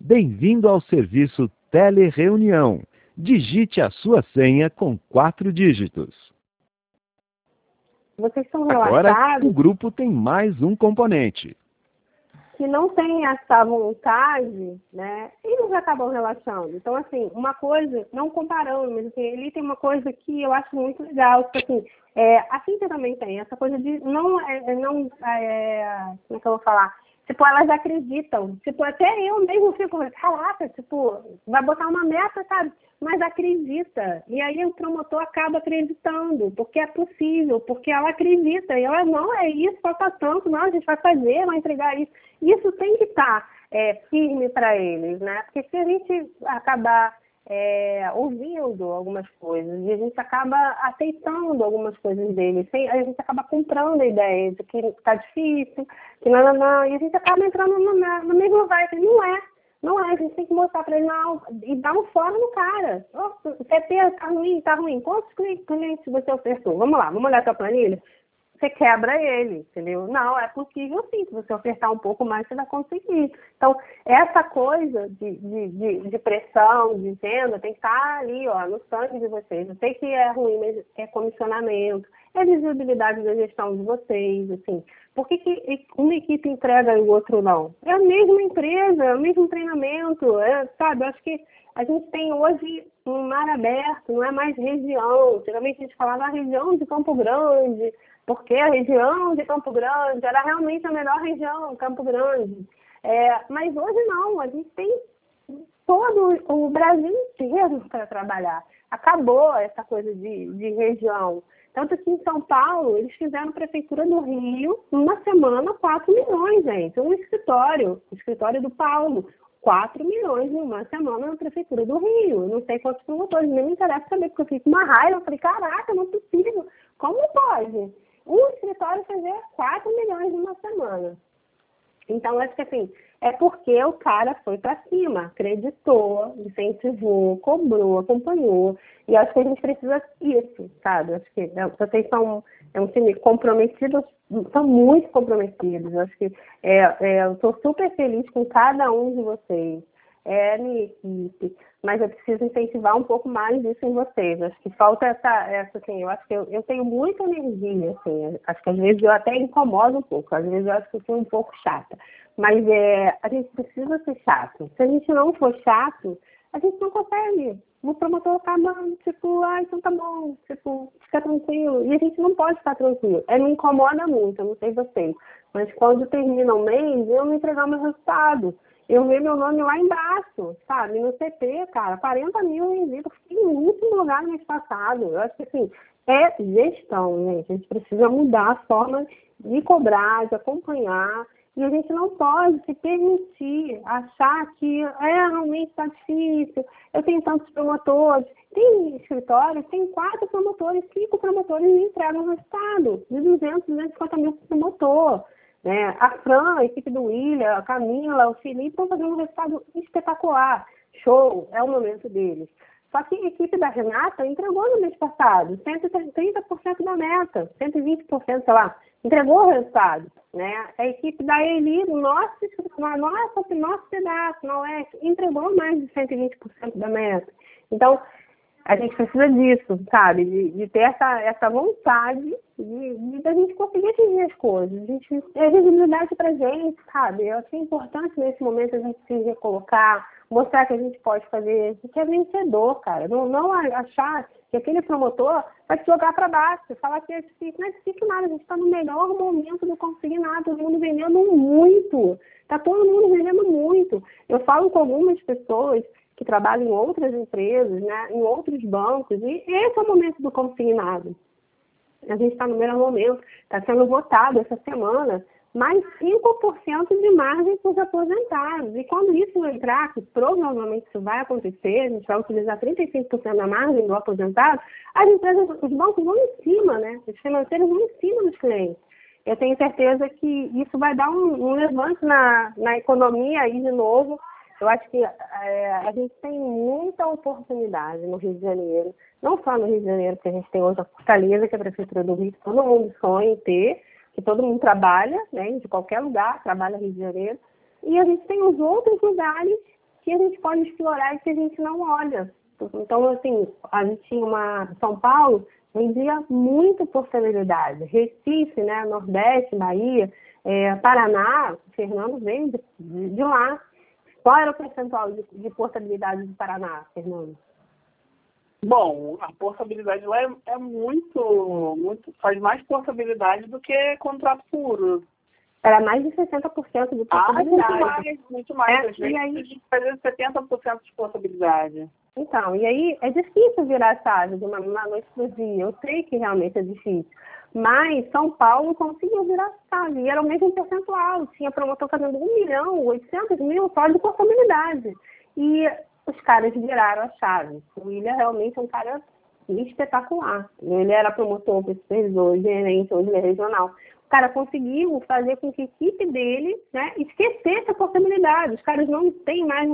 Bem-vindo ao serviço Telereunião. Digite a sua senha com 4 dígitos. Vocês são Agora, relaxados, o grupo tem mais um componente. que não tem essa vontade, né? Eles acabam relaxando. Então, assim, uma coisa, não comparando, mas assim, ele tem uma coisa que eu acho muito legal, tipo assim, a Cíntia também tem essa coisa de como é que eu vou falar? Tipo, elas acreditam. Tipo, até eu mesmo fico, caraca, tipo, vai botar uma meta, sabe? Mas acredita. E aí o promotor acaba acreditando, porque é possível, porque ela acredita. E ela, não, é isso, falta tanto, não, a gente vai fazer, vai entregar isso. Isso tem que estar firme para eles, né? Porque se a gente acabar ouvindo algumas coisas e a gente acaba aceitando algumas coisas deles, a gente acaba comprando a ideia de que está difícil, que não, e a gente acaba entrando no mesmo vibe. Não é, a gente tem que mostrar para ele e dar um fora no cara. O CP tá ruim. Quantos clientes você ofertou? Vamos lá, vamos olhar a sua planilha. Você quebra ele, entendeu? Não, é possível sim, se você ofertar um pouco mais, você vai conseguir. Então, essa coisa de pressão, de venda, tem que estar ali, ó, no sangue de vocês. Eu sei que é ruim, mas é comissionamento, é visibilidade da gestão de vocês, assim. Por que uma equipe entrega e o outro não? É a mesma empresa, é o mesmo treinamento, sabe? Eu acho que a gente tem hoje um mar aberto, não é mais região. Geralmente a gente falava a região de Campo Grande, porque a região de Campo Grande era realmente a melhor região, Campo Grande. Mas hoje não, a gente tem todo o Brasil inteiro para trabalhar. Acabou essa coisa de região. Tanto que em São Paulo, eles fizeram Prefeitura do Rio, uma semana, 4 milhões, gente. O escritório do Paulo, 4 milhões em uma semana na Prefeitura do Rio. Eu não sei quantos promotores, nem me interessa saber, porque eu fico com uma raiva. Eu falei, caraca, não é possível. Como pode? Um escritório fazer 4 milhões em uma semana. Então, acho que assim, é porque o cara foi para cima, acreditou, incentivou, cobrou, acompanhou. E acho que a gente precisa disso, sabe? Acho que vocês são um time comprometido, são muito comprometidos. Acho que eu estou super feliz com cada um de vocês. É a minha equipe, mas eu preciso incentivar um pouco mais disso em vocês. Acho que falta essa assim, eu acho que eu tenho muita energia, assim, acho que às vezes eu até incomodo um pouco, às vezes eu acho que eu sou um pouco chata, mas a gente precisa ser chato. Se a gente não for chato, a gente não consegue. O promotor acaba, tipo, então tá bom, tipo, fica tranquilo. E a gente não pode ficar tranquilo. Me incomoda muito, eu não sei vocês, mas quando termina o mês, eu não entregar meu resultado. Eu vi meu nome lá embaixo, sabe? No CT, cara, 40 mil envios. Fiquei em último lugar no mês passado. Eu acho que, assim, é gestão, gente. A gente precisa mudar a forma de cobrar, de acompanhar. E a gente não pode se permitir achar que realmente está difícil. Eu tenho tantos promotores. Tem escritório, tem 4 promotores, 5 promotores me entregam o resultado de 250 mil por promotor. A Fran, a equipe do William, a Camila, o Felipe estão fazendo um resultado espetacular. Show, é o momento deles. Só que a equipe da Renata entregou no mês passado 130% da meta, 120%, sei lá, entregou o resultado. A equipe da Eli, nosso pedaço, não é, entregou mais de 120% da meta. Então, a gente precisa disso, sabe? De ter essa vontade de a gente conseguir atingir as coisas. É visibilidade pra gente, sabe? Eu acho que é importante nesse momento a gente se recolocar, mostrar que a gente pode fazer, que é vencedor, cara. Não achar que aquele promotor vai te jogar para baixo, falar que é difícil. Não é difícil nada, a gente está no melhor momento do consignado, todo mundo vendendo muito. Tá todo mundo vendendo muito. Eu falo com algumas pessoas que trabalham em outras empresas, em outros bancos, e esse é o momento do consignado. A gente está no melhor momento, está sendo votado essa semana mais 5% de margem para os aposentados. E quando isso entrar, que provavelmente isso vai acontecer, a gente vai utilizar 35% da margem do aposentado, as empresas, os bancos vão em cima, os financeiros vão em cima dos clientes. Eu tenho certeza que isso vai dar um levante na economia aí de novo. Eu acho que a gente tem muita oportunidade no Rio de Janeiro, não só no Rio de Janeiro, porque a gente tem hoje a Fortaleza, que é a Prefeitura do Rio, que todo mundo sonha em ter, que todo mundo trabalha, de qualquer lugar, trabalha no Rio de Janeiro, e a gente tem os outros lugares que a gente pode explorar e que a gente não olha. Então, assim, a gente tinha São Paulo vendia muita portabilidade. Recife, né, Nordeste, Bahia, Paraná, Fernando veio de lá. Qual era o percentual de portabilidade do Paraná, Fernando? Bom, a portabilidade lá é muito, faz mais portabilidade do que contrato puro. Era mais de 60% de portabilidade. Muito mais. Às vezes e aí, a gente fazia 70% de portabilidade. Então, e aí é difícil virar a chave de uma noite para o dia. Eu sei que realmente é difícil. Mas São Paulo conseguiu virar a chave. E era o mesmo percentual. Tinha promotor fazendo 1.800.000 só de portabilidade. E os caras viraram a chave. O William realmente é um cara espetacular. Ele era promotor, supervisor, gerente, hoje ele é regional. O cara conseguiu fazer com que a equipe dele, né, esquecesse a possibilidade. Os caras não têm mais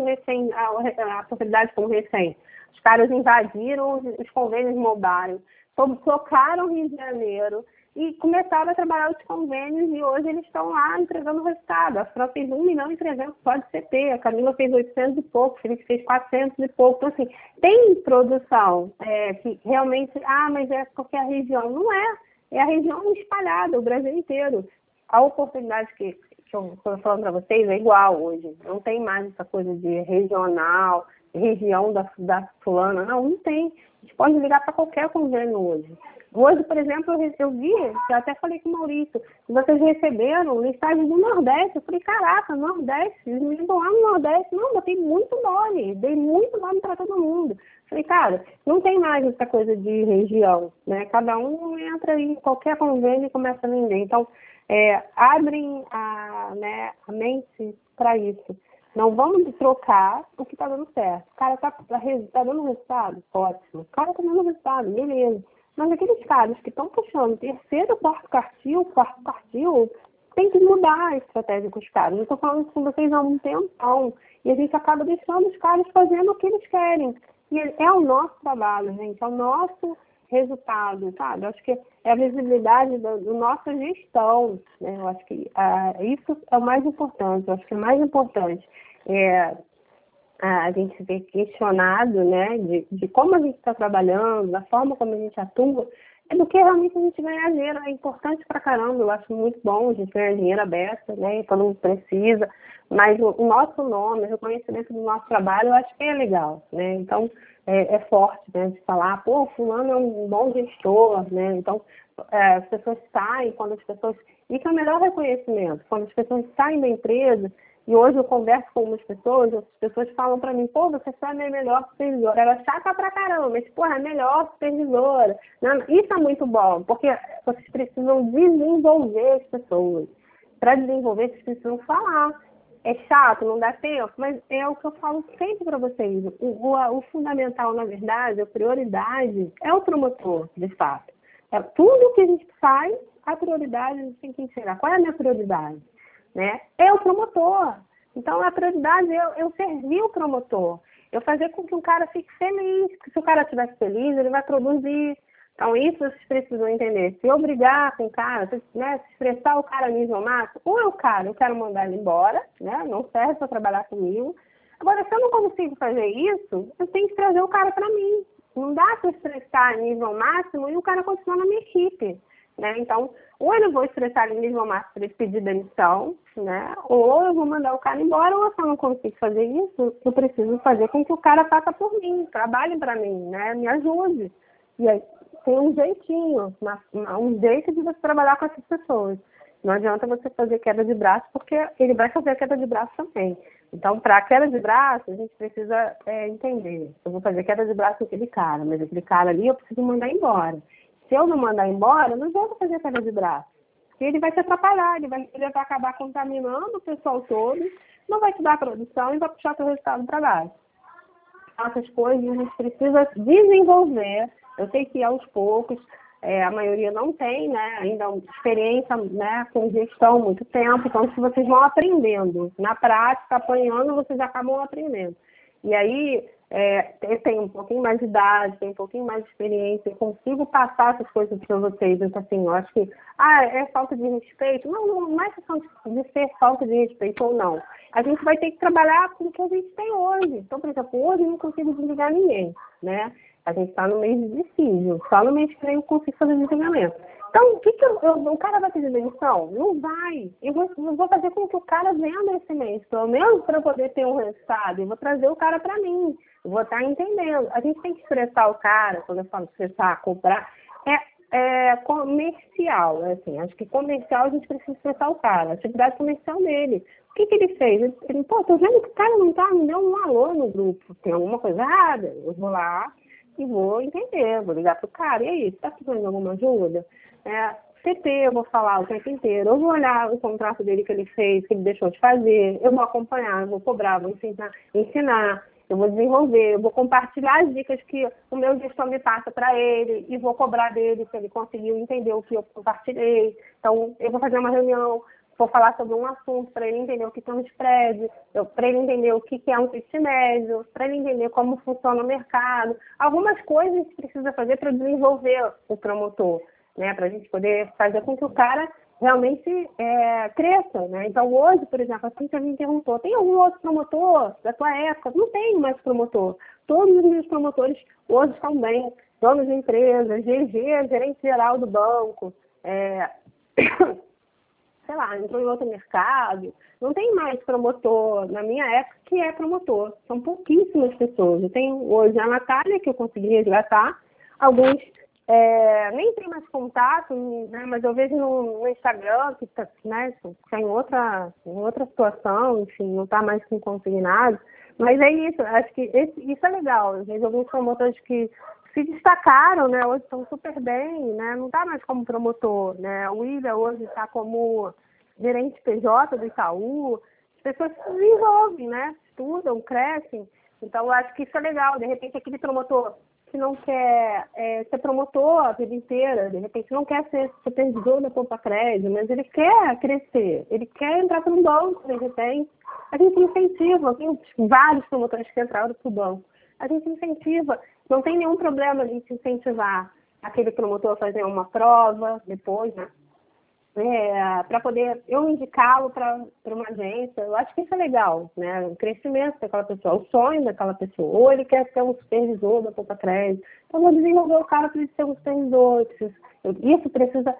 a possibilidade como recém. Os caras invadiram os convênios mobiliários, tocaram Rio de Janeiro e começaram a trabalhar os convênios e hoje eles estão lá entregando o resultado. A Fran fez 1.300.000 só de CT, a Camila fez 800 e pouco, o Felipe fez 400 e pouco. Então, assim, tem produção que realmente, mas é porque a região não é. É a região espalhada, o Brasil inteiro. A oportunidade que eu estou falando para vocês é igual hoje. Não tem mais essa coisa de regional, região da fulana. Não tem. A gente pode ligar para qualquer convênio hoje. Hoje, por exemplo, eu vi, eu até falei com o Maurício, que vocês receberam listagem do Nordeste. Eu falei, caraca, Nordeste, eles me ligam lá no Nordeste. Não, botei muito nome, dei muito nome para todo mundo. Falei, cara, não tem mais essa coisa de região, né? Cada um entra em qualquer convênio e começa a vender. Então, abrem a mente para isso. Não vamos trocar o que está dando certo. O cara tá dando resultado? Ótimo. O cara está dando resultado, beleza. Mas aqueles caras que estão puxando terceiro, quarto quartil, tem que mudar a estratégia com os caras. Eu estou falando isso com vocês há um tempão. E a gente acaba deixando os caras fazendo o que eles querem. E é o nosso trabalho, gente, é o nosso resultado, sabe? Eu acho que é a visibilidade da nossa gestão, né? Eu acho que isso é o mais importante. Eu acho que o mais importante é a gente ser questionado, né, de como a gente está trabalhando, da forma como a gente atua, é do que realmente a gente ganhar dinheiro. É importante pra caramba, eu acho muito bom a gente ganhar dinheiro aberto, né, todo mundo precisa, mas o nosso nome, o reconhecimento do nosso trabalho, eu acho que é legal, né, então é forte, né, de falar, pô, fulano é um bom gestor, né, então as pessoas saem, quando as pessoas, isso é o melhor reconhecimento, quando as pessoas saem da empresa. E hoje eu converso com algumas pessoas, as pessoas falam pra mim, pô, você é a minha melhor supervisora. Ela é chata pra caramba, mas, porra, é a melhor supervisora. Não, isso é muito bom, porque vocês precisam desenvolver as pessoas. Para desenvolver, vocês precisam falar. É chato, não dá tempo, mas é o que eu falo sempre para vocês. O fundamental, na verdade, a prioridade é o promotor, de fato. É tudo que a gente faz, a prioridade a gente tem que enxergar. Qual é a minha prioridade? Né? É o promotor. Então, a prioridade é eu servir o promotor. Eu fazer com que o cara fique feliz. Porque se o cara estiver feliz, ele vai produzir. Então, isso vocês precisam entender. Se eu brigar com o cara, né, se estressar o cara nível máximo, ou é o cara, eu quero mandar ele embora, né, não serve para trabalhar comigo. Agora, se eu não consigo fazer isso, eu tenho que trazer o cara para mim. Não dá para estressar nível máximo e o cara continuar na minha equipe. Né? Então, ou eu vou estressar ele nível máximo para ele pedir demissão, né? Ou eu vou mandar o cara embora, ou se eu não consigo fazer isso, eu preciso fazer com que o cara faça por mim, trabalhe para mim, né? Me ajude. E aí tem um jeitinho, um jeito de você trabalhar com essas pessoas. Não adianta você fazer queda de braço, porque ele vai fazer a queda de braço também. Então, para a queda de braço, a gente precisa entender. Eu vou fazer queda de braço com aquele cara, mas aquele cara ali eu preciso mandar embora. Se eu não mandar embora, não vou fazer queda de braço. Porque ele vai te atrapalhar, ele vai acabar contaminando o pessoal todo, não vai te dar produção e vai puxar seu resultado para baixo. Essas coisas a gente precisa desenvolver. Eu sei que aos poucos, a maioria não tem, né, ainda experiência, né, com gestão há muito tempo, então se vocês vão aprendendo, na prática, apanhando, vocês acabam aprendendo. E aí, eu tenho um pouquinho mais de idade, tenho um pouquinho mais de experiência, eu consigo passar essas coisas para vocês. Então, assim, eu acho que, é falta de respeito. Não é questão de ser falta de respeito ou não. A gente vai ter que trabalhar com o que a gente tem hoje. Então, por exemplo, hoje eu não consigo desligar ninguém, né? A gente está no mês de dissídio, só no mês que vem eu consigo fazer desligamento. Então, o cara vai pedir demissão? Não vai. Eu vou fazer com que o cara venda esse mês, pelo menos para poder ter um resultado. Eu vou trazer o cara para mim. Eu vou estar entendendo. A gente tem que expressar o cara, quando eu falo expressar, cobrar, comercial. Assim, acho que comercial a gente precisa expressar o cara, a atividade comercial dele. O que ele fez? Ele tô vendo que o cara não me deu um alô no grupo. Tem alguma coisa errada? Eu vou lá e vou entender, vou ligar pro cara. E aí, você está precisando de alguma ajuda? CT, eu vou falar o tempo inteiro. Eu vou olhar o contrato dele que ele fez, que ele deixou de fazer. Eu vou acompanhar, eu vou cobrar, vou ensinar. Eu vou desenvolver, eu vou compartilhar as dicas que o meu gestor me passa para ele e vou cobrar dele se ele conseguiu entender o que eu compartilhei. Então, eu vou fazer uma reunião, vou falar sobre um assunto para ele entender o que é um spread, para ele entender o que é um ticket médio, para ele entender como funciona o mercado. Algumas coisas a gente precisa fazer para desenvolver o promotor, né? Para a gente poder fazer com que o cara realmente cresça, né? Então, hoje, por exemplo, assim que a gente perguntou, tem algum outro promotor da tua época? Não tem mais promotor. Todos os meus promotores hoje estão bem, donos de empresas, GG, gerente geral do banco, sei lá, entrou em outro mercado. Não tem mais promotor, na minha época, que é promotor. São pouquíssimas pessoas. Eu tenho hoje a Natália, que eu consegui resgatar, alguns nem tem mais contato, né, mas eu vejo no Instagram que está, né, em outra situação, enfim, não está mais com consignado. Mas é isso, acho que isso é legal. Eu vejo alguns promotores que se destacaram, né, hoje estão super bem, né, não está mais como promotor, né. O William hoje está como gerente PJ do Itaú. As pessoas se desenvolvem, né, estudam, crescem. Então, eu acho que isso é legal. De repente, aquele promotor que não quer ser promotor a vida inteira, de repente não quer ser supervisor da Poupa Crédito, mas ele quer crescer, ele quer entrar para um banco, de repente. A gente incentiva, tem vários promotores que entraram para o banco. A gente incentiva, não tem nenhum problema a gente incentivar aquele promotor a fazer uma prova depois, né? Para poder eu indicá-lo para uma agência. Eu acho que isso é legal, né? O crescimento daquela pessoa, o sonho daquela pessoa. Ou ele quer ser um supervisor da Poupa Crédito. Então, eu vou desenvolver o cara para ele ser um supervisor. Isso precisa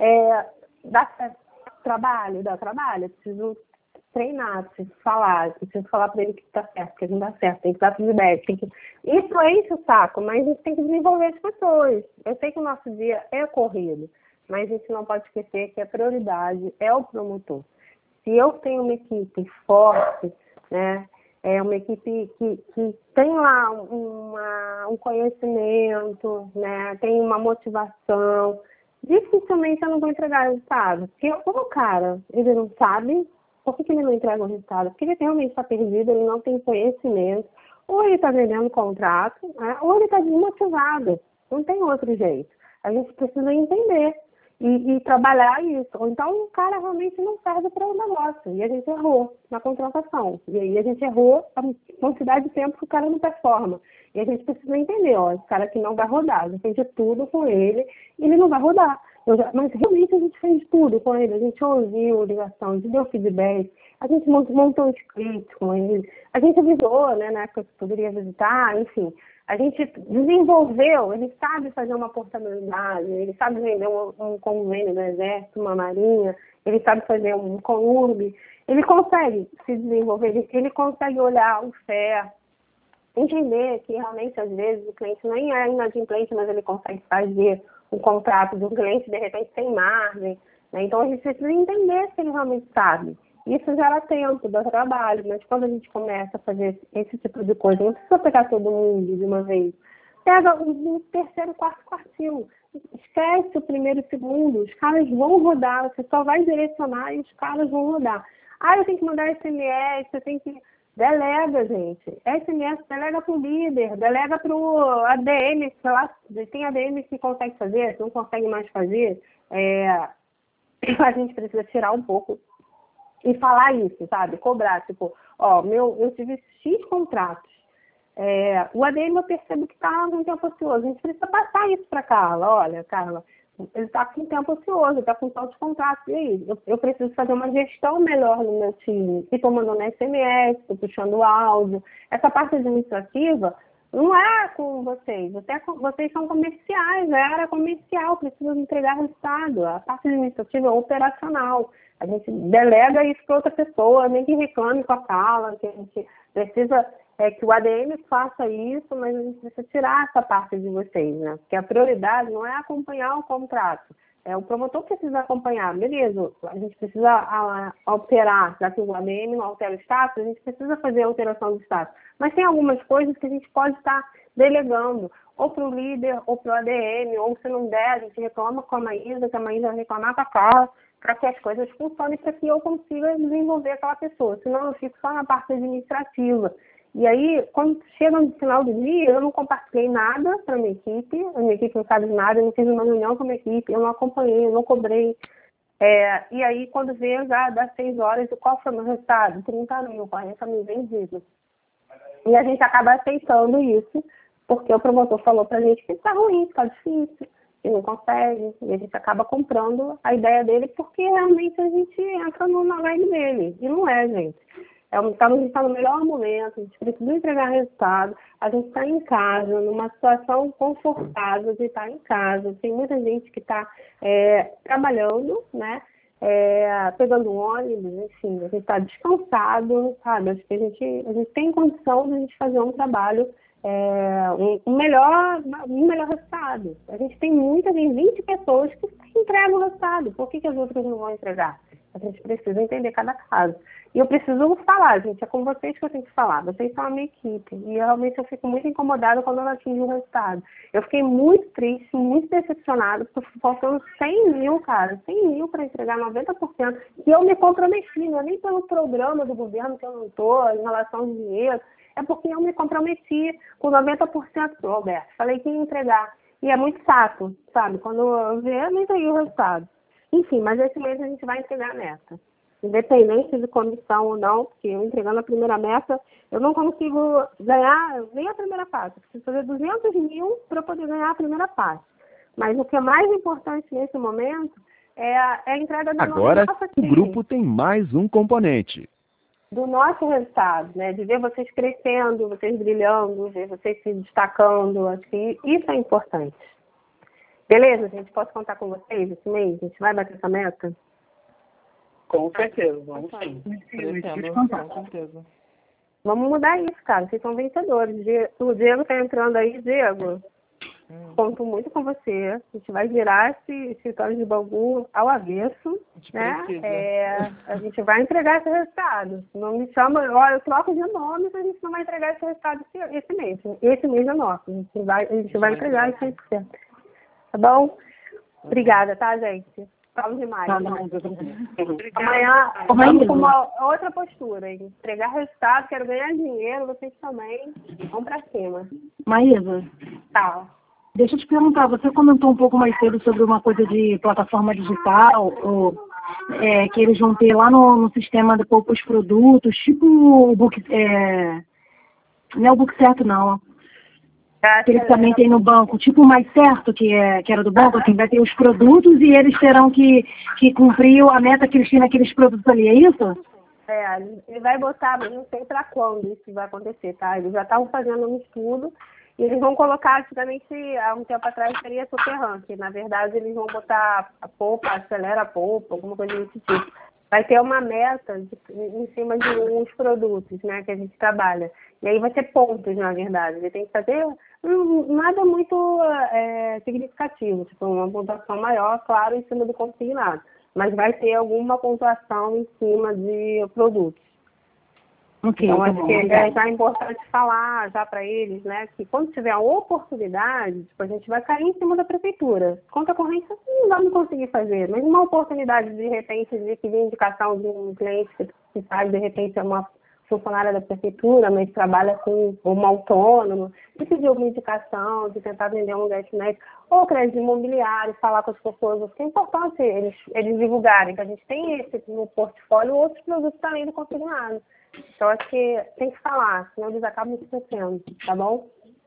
dar trabalho, eu preciso treinar, preciso falar para ele que está certo, que não dá certo, tem que dar feedback. Isso enche o saco, mas a gente tem que desenvolver as pessoas. Eu sei que o nosso dia é corrido, mas a gente não pode esquecer que a prioridade é o promotor. Se eu tenho uma equipe forte, né, uma equipe que tem lá um conhecimento, né, tem uma motivação, dificilmente eu não vou entregar resultado. Porque o cara, ele não sabe, por que ele não entrega o resultado? Porque ele realmente está perdido, ele não tem conhecimento, ou ele está vendendo contrato, né, ou ele está desmotivado. Não tem outro jeito. A gente precisa entender e trabalhar isso. Ou então o cara realmente não serve para o negócio. E a gente errou na contratação. E aí a gente errou a quantidade de tempo que o cara não performa. E a gente precisa entender, esse cara aqui não vai rodar. A gente fez de tudo com ele e ele não vai rodar. Mas realmente a gente fez de tudo com ele. A gente ouviu a ligação, a gente deu feedback, a gente montou um script com ele. A gente avisou, né, na época que poderia visitar, enfim. A gente desenvolveu, ele sabe fazer uma portabilidade, ele sabe vender um convênio do Exército, uma Marinha, ele sabe fazer um CONURB, ele consegue se desenvolver, ele consegue olhar o FER, entender que realmente às vezes o cliente nem é inadimplente, mas ele consegue fazer um contrato de um cliente de repente sem margem, né? Então a gente precisa entender se ele realmente sabe. Isso gera tempo, dá trabalho, mas quando a gente começa a fazer esse tipo de coisa, não precisa pegar todo mundo de uma vez. Pega o terceiro, quarto quartil. Esquece o primeiro e o segundo. Os caras vão rodar, você só vai direcionar e os caras vão rodar. Eu tenho que mandar SMS, eu tenho que... Delega, gente. SMS, delega para o líder, delega para o ADM, sei lá, tem ADM que consegue fazer, se não consegue mais fazer, a gente precisa tirar um pouco e falar isso, sabe? Cobrar, tipo, eu tive X contratos, O ADM eu percebo que está com tempo ocioso. A gente precisa passar isso para a Carla. Olha, Carla, ele está com tempo ocioso, está com tantos contratos. E aí? Eu preciso fazer uma gestão melhor no meu time. Estou mandando SMS, estou puxando áudio. Essa parte administrativa não é com vocês. Vocês são comerciais, é área comercial, precisa entregar resultado. A parte administrativa é operacional. A gente delega isso para outra pessoa, nem que reclame com a Carla, que a gente precisa que o ADM faça isso, mas a gente precisa tirar essa parte de vocês, né? Porque a prioridade não é acompanhar o contrato. O promotor precisa acompanhar, beleza, a gente precisa alterar, já que o ADM não altera o status, a gente precisa fazer a alteração do status. Mas tem algumas coisas que a gente pode estar delegando, ou para o líder, ou para o ADM, ou se não der, a gente reclama com a Maísa, que a Maísa vai reclamar com a Carla, para que as coisas funcionem, para que eu consiga desenvolver aquela pessoa. Senão eu fico só na parte administrativa. E aí, quando chega no final do dia, eu não compartilhei nada para a minha equipe não sabe de nada, eu não fiz uma reunião com a minha equipe, eu não acompanhei, eu não cobrei. E aí, quando veio já das 6 horas, qual foi o meu resultado? 30 mil, 40 mil vendidos. E a gente acaba aceitando isso, porque o promotor falou para a gente que está ruim, está difícil, que não consegue, e a gente acaba comprando a ideia dele, porque realmente a gente entra na vibe dele. E não é, gente. A gente está no melhor momento, a gente precisa entregar resultado, a gente está em casa, numa situação confortável de estar em casa. Tem muita gente que está trabalhando, né? Pegando ônibus, enfim, a gente está descansado, sabe? Acho que a gente tem condição de a gente fazer um trabalho, um melhor resultado. A gente tem 20 pessoas que entregam o resultado. Por que as outras não vão entregar? A gente precisa entender cada caso. E eu preciso falar, gente, é com vocês que eu tenho que falar. Vocês são a minha equipe. E realmente eu fico muito incomodada quando eu não atingo o resultado. Eu fiquei muito triste, muito decepcionada, porque faltando 100 mil, cara. 100 mil para entregar 90%. E eu me comprometi, não é nem pelo programa do governo que eu não estou, em relação ao dinheiro. É porque eu me comprometi com 90% do Roberto. Falei que ia entregar. E é muito chato, sabe? Quando eu ver, eu não entreguei o resultado. Enfim, mas esse mês a gente vai entregar a meta. Independente de comissão ou não, porque eu entregando a primeira meta, eu não consigo ganhar nem a primeira parte. Eu preciso fazer 200 mil para poder ganhar a primeira parte. Mas o que é mais importante nesse momento é a entrega da Agora, nossa o grupo tem mais um componente. Do nosso resultado, né? De ver vocês crescendo, vocês brilhando, ver vocês se destacando. Acho que isso é importante. Beleza, gente? Posso contar com vocês esse mês? A gente vai bater essa meta? Com certeza, vamos sim. Com certeza. Vamos mudar isso, cara. Vocês são vencedores. O Diego tá entrando aí, Diego. Conto muito com você. A gente vai virar esse escritório de Bangu ao avesso, né? A gente vai entregar esse resultado. Não me chama, olha, eu troco de nome, mas a gente não vai entregar esse resultado esse mês. Esse mês é nosso. A gente vai entregar isso 100%. Tá bom? Obrigada, tá, gente? Falo demais. Amanhã vamos com uma outra postura. Entregar resultado, quero ganhar dinheiro, vocês também. Vamos pra cima. Maísa, Tá. deixa eu te perguntar, você comentou um pouco mais cedo sobre uma coisa de plataforma digital, que eles vão ter lá no sistema de poucos produtos, tipo o Book, não é o Book Certo não, que eles também tem no banco, tipo o Mais Certo, que era do banco, assim, vai ter os produtos e eles terão que cumprir a meta que eles têm naqueles produtos ali, é isso? Ele vai botar, mas não sei para quando isso vai acontecer, tá? Eles já estavam fazendo um estudo e eles vão colocar, antigamente, há um tempo atrás, seria Super Rank. Na verdade, eles vão botar a polpa, acelera a polpa, alguma coisa desse tipo. Vai ter uma meta em cima de uns produtos, né, que a gente trabalha. E aí vai ter pontos, na verdade. Ele tem que fazer nada muito significativo, tipo uma pontuação maior, claro, em cima do consignado. Mas vai ter alguma pontuação em cima de produtos. Okay, então, acho que já é importante falar já para eles, né, que quando tiver a oportunidade, tipo, a gente vai cair em cima da prefeitura. Conta corrente não vamos conseguir fazer, mas uma oportunidade, de repente, de pedir indicação de um cliente que faz, de repente, é uma funcionária da prefeitura, mas trabalha com um autônomo, de pedir alguma indicação, de tentar vender um gastronomia, ou crédito imobiliário, falar com as pessoas. Acho que é importante eles divulgarem, que a gente tem esse no portfólio outros produtos também do consignado. Então, acho que tem que falar, senão eles acabam esquecendo, tá bom?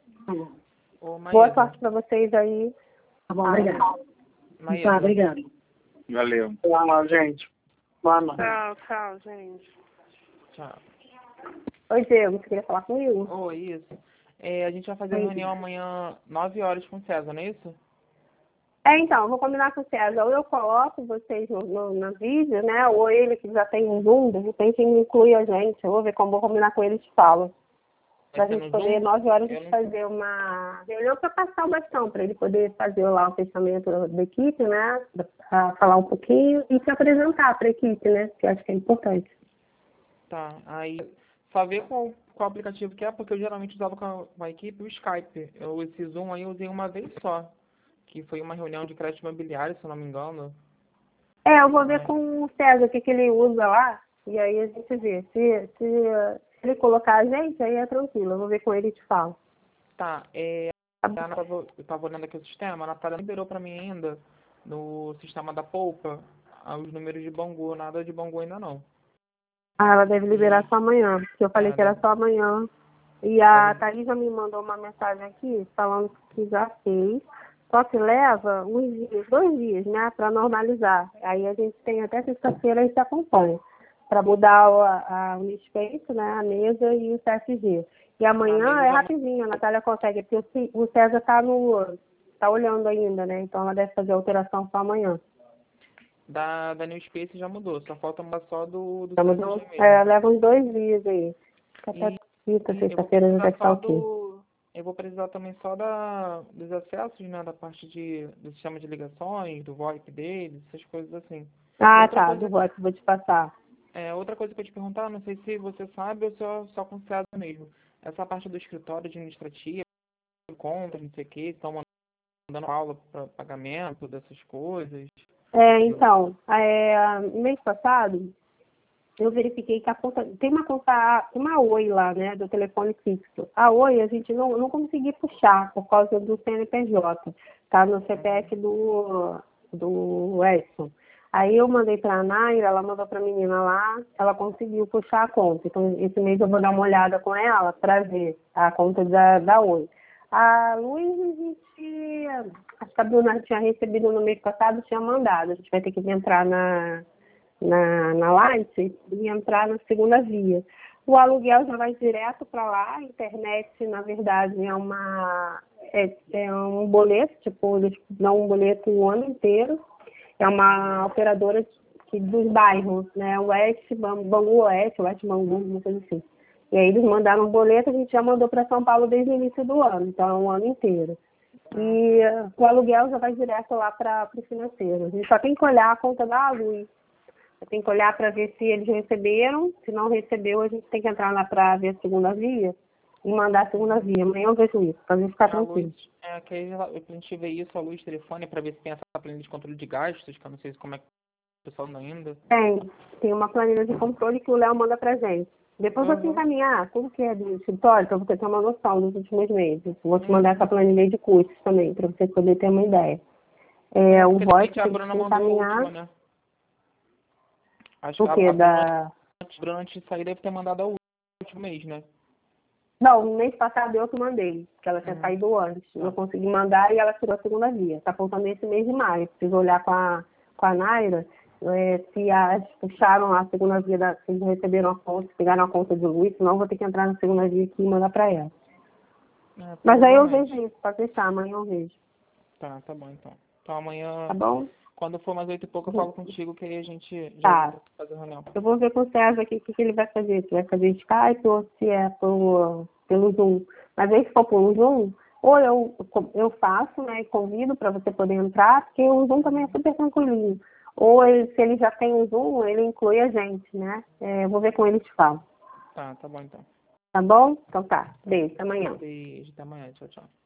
Ô, Maísa. Boa sorte para vocês aí. Tá bom, obrigada. Maísa. Tá, obrigada. Valeu. Tchau, gente. Boa noite. Tchau, gente. Tchau. Oi, Diego, você queria falar comigo? Oi, isso. A gente vai fazer Oi. reunião amanhã, 9 horas com o César, não é isso? Então, eu vou combinar com o César. Ou eu coloco vocês no vídeo, né? Ou ele que já tem um Zoom, de repente ele inclui a gente. Eu vou ver como vou combinar com ele e te falo. Pra Vai ser gente no poder, Zoom? 9 horas, a Eu gente não- fazer uma reunião para passar o bastão, para ele poder fazer lá o fechamento da equipe, né? Pra falar um pouquinho e se apresentar para a equipe, né? Que eu acho que é importante. Tá, aí só ver qual aplicativo que é, porque eu geralmente usava com a equipe o Skype. Esse Zoom aí eu usei uma vez só, que foi uma reunião de crédito imobiliário, se eu não me engano. Eu vou ver com o César o que ele usa lá, e aí a gente vê. Se ele colocar a gente, aí é tranquilo. Eu vou ver com ele e te falo. Tá, eu tava olhando aqui o sistema, a Natália liberou pra mim ainda, no sistema da Poupa, os números de Bangu, nada de Bangu ainda não. Ela deve liberar só amanhã, porque eu falei que era só amanhã. E a Thaís já me mandou uma mensagem aqui falando que já fez, só que leva uns dias, 2 dias, né, para normalizar. Aí a gente tem até sexta-feira e se acompanha, para mudar a Unispace, né, a mesa e o CFG. E amanhã é rapidinho, a Natália consegue, porque o César tá olhando ainda, né, então ela deve fazer a alteração só amanhã. Da New Space já mudou, só falta mudar só do Já CFG mudou? mesmo. Leva uns 2 dias aí. Até quinta, sexta-feira já deve estar ok. Eu vou precisar também só dos acessos, né, da parte do sistema de ligações, do VoIP deles, essas coisas assim. Tá, do voto, vou te passar. Outra coisa que eu ia te perguntar, não sei se você sabe ou se é só com o César mesmo. Essa parte do escritório administrativo, contas, não sei o que, estão mandando aula para pagamento dessas coisas. Então, mês passado, eu verifiquei que a conta, tem uma Oi lá, né, do telefone fixo. A Oi a gente não conseguia puxar por causa do CNPJ, tá no CPF do Edson. Aí eu mandei para a Naira, ela mandou para a menina lá, ela conseguiu puxar a conta. Então, esse mês eu vou dar uma olhada com ela para ver a conta da Oi. A Luiz, acho que a Bruna tinha recebido no mês passado, tinha mandado. A gente vai ter que entrar na Light e entrar na segunda via. O aluguel já vai direto para lá, a internet, na verdade, é um boleto, tipo, eles dão um boleto o ano inteiro. É uma operadora dos bairros, né? Bangu Oeste, Oeste Bangu, uma coisa assim. E aí eles mandaram um boleto, a gente já mandou para São Paulo desde o início do ano, então é um ano inteiro. E o aluguel já vai direto lá para o financeiro. A gente só tem que olhar a conta da luz. Tem que olhar para ver se eles receberam. Se não recebeu, a gente tem que entrar lá para ver a segunda via e mandar a segunda via. Amanhã eu vejo isso, para a gente ficar tranquilo. Que aí a gente vê isso, a luz, telefone, para ver se tem essa planilha de controle de gastos, que eu não sei como é que o pessoal não ainda. Tem uma planilha de controle que o Léo manda pra gente. Depois eu vou te encaminhar tudo que é do escritório, para você ter uma noção dos últimos meses. Vou te mandar essa planilha de custos também, para você poder ter uma ideia. O voice tem que encaminhar. Né? O quê? A Bruna, antes de sair, deve ter mandado o último mês, né? Não, no mês passado eu que mandei, porque ela tinha saído antes. Eu consegui mandar e ela tirou a segunda via. Tá faltando esse mês de maio. Preciso olhar com a Naira se puxaram a segunda via, se eles receberam a conta, se pegaram a conta de luz, senão eu vou ter que entrar na segunda via aqui e mandar para ela. Mas aí eu vejo isso, pode deixar, amanhã eu vejo. Tá bom então. Então amanhã, tá bom? Quando for mais 8 e pouco, eu falo contigo, que aí a gente já vai fazer a reunião. Eu vou ver com o César aqui o que ele vai fazer, se vai fazer Skype ou se é pelo Zoom. Mas aí se for pelo Zoom, ou eu faço, né, e convido para você poder entrar, porque o Zoom também é super tranquilinho. Ou se ele já tem o Zoom, ele inclui a gente, né? Eu vou ver com ele e te falo. Tá bom então. Tá bom? Então tá. Beijo, até amanhã. Beijo, até amanhã. Tchau, tchau.